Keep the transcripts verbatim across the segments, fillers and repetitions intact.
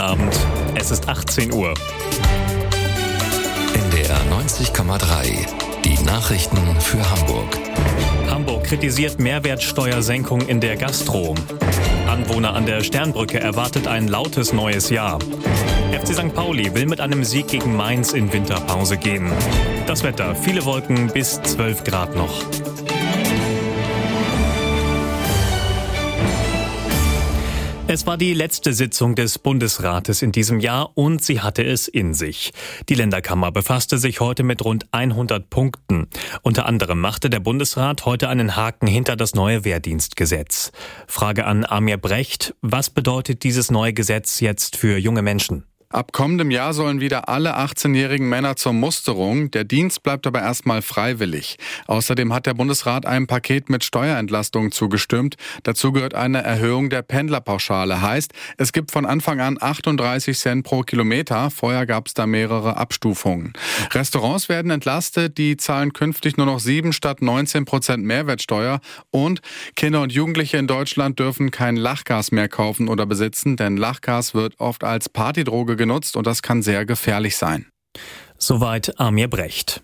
Abend, es ist achtzehn Uhr. N D R neunzig Komma drei, die Nachrichten für Hamburg. Hamburg kritisiert Mehrwertsteuersenkung in der Gastro. Anwohner an der Sternbrücke erwartet ein lautes neues Jahr. F C Sankt Pauli will mit einem Sieg gegen Mainz in Winterpause gehen. Das Wetter, viele Wolken bis zwölf Grad noch. Es war die letzte Sitzung des Bundesrates in diesem Jahr und sie hatte es in sich. Die Länderkammer befasste sich heute mit rund hundert Punkten. Unter anderem machte der Bundesrat heute einen Haken hinter das neue Wehrdienstgesetz. Frage an Amir Brecht: Was bedeutet dieses neue Gesetz jetzt für junge Menschen? Ab kommendem Jahr sollen wieder alle achtzehnjährigen Männer zur Musterung. Der Dienst bleibt aber erstmal freiwillig. Außerdem hat der Bundesrat einem Paket mit Steuerentlastungen zugestimmt. Dazu gehört eine Erhöhung der Pendlerpauschale. Heißt, es gibt von Anfang an achtunddreißig Cent pro Kilometer. Vorher gab es da mehrere Abstufungen. Restaurants werden entlastet. Die zahlen künftig nur noch sieben statt neunzehn Prozent Mehrwertsteuer. Und Kinder und Jugendliche in Deutschland dürfen kein Lachgas mehr kaufen oder besitzen, denn Lachgas wird oft als Partydroge genutzt und das kann sehr gefährlich sein. Soweit Amir Brecht.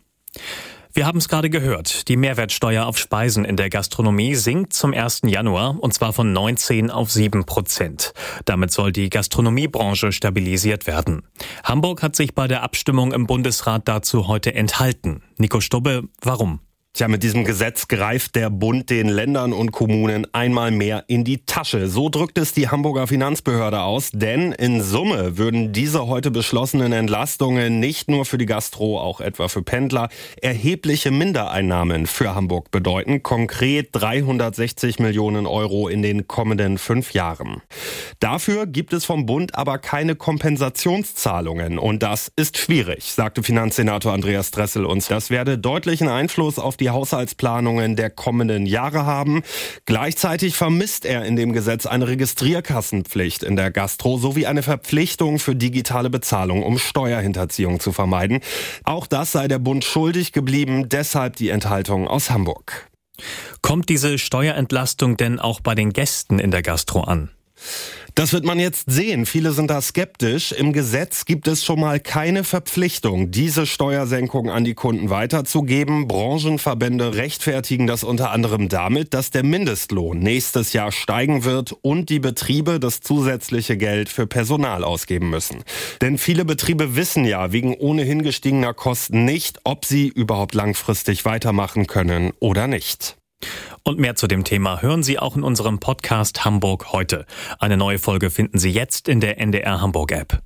Wir haben es gerade gehört. Die Mehrwertsteuer auf Speisen in der Gastronomie sinkt zum ersten Januar und zwar von neunzehn auf sieben Prozent. Damit soll die Gastronomiebranche stabilisiert werden. Hamburg hat sich bei der Abstimmung im Bundesrat dazu heute enthalten. Nico Stubbe, warum? Tja, mit diesem Gesetz greift der Bund den Ländern und Kommunen einmal mehr in die Tasche. So drückt es die Hamburger Finanzbehörde aus, denn in Summe würden diese heute beschlossenen Entlastungen nicht nur für die Gastro, auch etwa für Pendler, erhebliche Mindereinnahmen für Hamburg bedeuten. Konkret dreihundertsechzig Millionen Euro in den kommenden fünf Jahren. Dafür gibt es vom Bund aber keine Kompensationszahlungen und das ist schwierig, sagte Finanzsenator Andreas Dressel uns. Das werde deutlichen Einfluss auf die Haushaltsplanungen der kommenden Jahre haben. Gleichzeitig vermisst er in dem Gesetz eine Registrierkassenpflicht in der Gastro sowie eine Verpflichtung für digitale Bezahlung, um Steuerhinterziehung zu vermeiden. Auch das sei der Bund schuldig geblieben, deshalb die Enthaltung aus Hamburg. Kommt diese Steuerentlastung denn auch bei den Gästen in der Gastro an? Das wird man jetzt sehen. Viele sind da skeptisch. Im Gesetz gibt es schon mal keine Verpflichtung, diese Steuersenkung an die Kunden weiterzugeben. Branchenverbände rechtfertigen das unter anderem damit, dass der Mindestlohn nächstes Jahr steigen wird und die Betriebe das zusätzliche Geld für Personal ausgeben müssen. Denn viele Betriebe wissen ja wegen ohnehin gestiegener Kosten nicht, ob sie überhaupt langfristig weitermachen können oder nicht. Und mehr zu dem Thema hören Sie auch in unserem Podcast Hamburg heute. Eine neue Folge finden Sie jetzt in der N D R Hamburg App.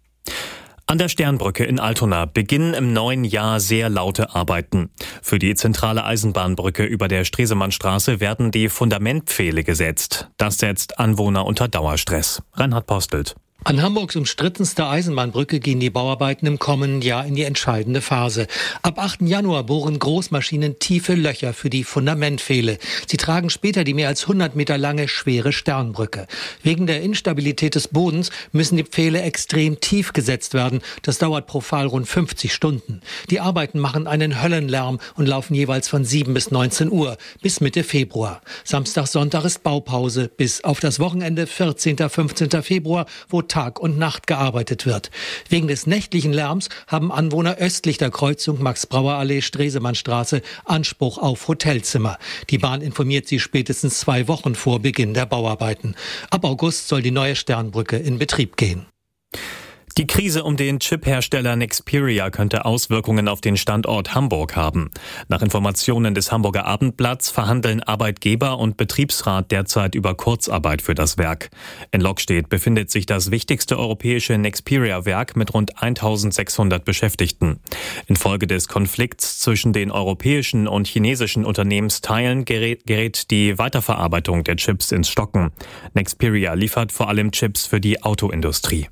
An der Sternbrücke in Altona beginnen im neuen Jahr sehr laute Arbeiten. Für die zentrale Eisenbahnbrücke über der Stresemannstraße werden die Fundamentpfähle gesetzt. Das setzt Anwohner unter Dauerstress. Reinhard Postelt. An Hamburgs umstrittenster Eisenbahnbrücke gehen die Bauarbeiten im kommenden Jahr in die entscheidende Phase. Ab achten Januar bohren Großmaschinen tiefe Löcher für die Fundamentpfähle. Sie tragen später die mehr als hundert Meter lange, schwere Sternbrücke. Wegen der Instabilität des Bodens müssen die Pfähle extrem tief gesetzt werden. Das dauert pro Pfahl rund fünfzig Stunden. Die Arbeiten machen einen Höllenlärm und laufen jeweils von sieben bis neunzehn Uhr bis Mitte Februar. Samstag, Sonntag ist Baupause bis auf das Wochenende vierzehnten fünfzehnten Februar, wo Tag und Nacht gearbeitet wird. Wegen des nächtlichen Lärms haben Anwohner östlich der Kreuzung Max-Brauer-Allee, Stresemannstraße Anspruch auf Hotelzimmer. Die Bahn informiert sie spätestens zwei Wochen vor Beginn der Bauarbeiten. Ab August soll die neue Sternbrücke in Betrieb gehen. Die Krise um den Chip-Hersteller Nexperia könnte Auswirkungen auf den Standort Hamburg haben. Nach Informationen des Hamburger Abendblatts verhandeln Arbeitgeber und Betriebsrat derzeit über Kurzarbeit für das Werk. In Lockstedt befindet sich das wichtigste europäische Nexperia-Werk mit rund eintausendsechshundert Beschäftigten. Infolge des Konflikts zwischen den europäischen und chinesischen Unternehmensteilen gerät, gerät die Weiterverarbeitung der Chips ins Stocken. Nexperia liefert vor allem Chips für die Autoindustrie.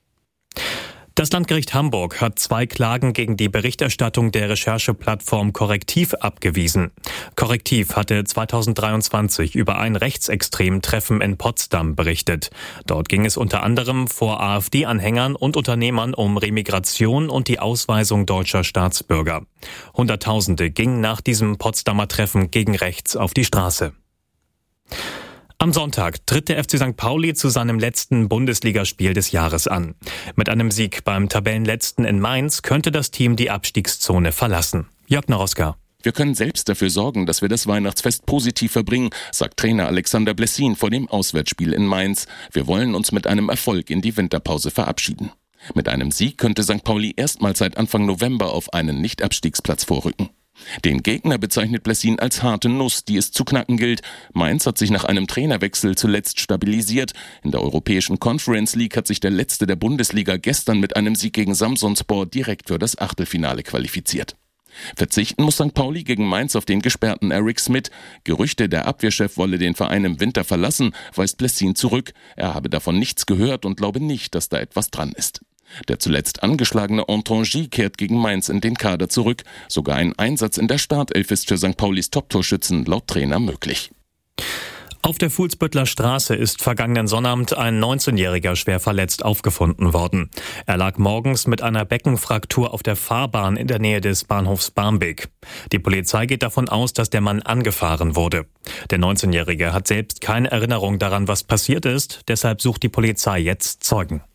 Das Landgericht Hamburg hat zwei Klagen gegen die Berichterstattung der Rechercheplattform Correctiv abgewiesen. Correctiv hatte zweitausenddreiundzwanzig über ein rechtsextremen Treffen in Potsdam berichtet. Dort ging es unter anderem vor AfD-Anhängern und Unternehmern um Remigration und die Ausweisung deutscher Staatsbürger. Hunderttausende gingen nach diesem Potsdamer Treffen gegen rechts auf die Straße. Am Sonntag tritt der F C Sankt Pauli zu seinem letzten Bundesligaspiel des Jahres an. Mit einem Sieg beim Tabellenletzten in Mainz könnte das Team die Abstiegszone verlassen. Jörg Naroska. Wir können selbst dafür sorgen, dass wir das Weihnachtsfest positiv verbringen, sagt Trainer Alexander Blessin vor dem Auswärtsspiel in Mainz. Wir wollen uns mit einem Erfolg in die Winterpause verabschieden. Mit einem Sieg könnte Sankt Pauli erstmals seit Anfang November auf einen Nicht-Abstiegsplatz vorrücken. Den Gegner bezeichnet Blessin als harte Nuss, die es zu knacken gilt. Mainz hat sich nach einem Trainerwechsel zuletzt stabilisiert. In der Europäischen Conference League hat sich der Letzte der Bundesliga gestern mit einem Sieg gegen Samsunspor direkt für das Achtelfinale qualifiziert. Verzichten muss Sankt Pauli gegen Mainz auf den gesperrten Eric Smith. Gerüchte, der Abwehrchef wolle den Verein im Winter verlassen, weist Blessin zurück. Er habe davon nichts gehört und glaube nicht, dass da etwas dran ist. Der zuletzt angeschlagene Antongi kehrt gegen Mainz in den Kader zurück. Sogar ein Einsatz in der Startelf ist für Sankt Paulis Top-Torschützen laut Trainer möglich. Auf der Fuhlsbüttler Straße ist vergangenen Sonnabend ein neunzehnjähriger schwer verletzt aufgefunden worden. Er lag morgens mit einer Beckenfraktur auf der Fahrbahn in der Nähe des Bahnhofs Barmbek. Die Polizei geht davon aus, dass der Mann angefahren wurde. Der neunzehnjährige hat selbst keine Erinnerung daran, was passiert ist. Deshalb sucht die Polizei jetzt Zeugen.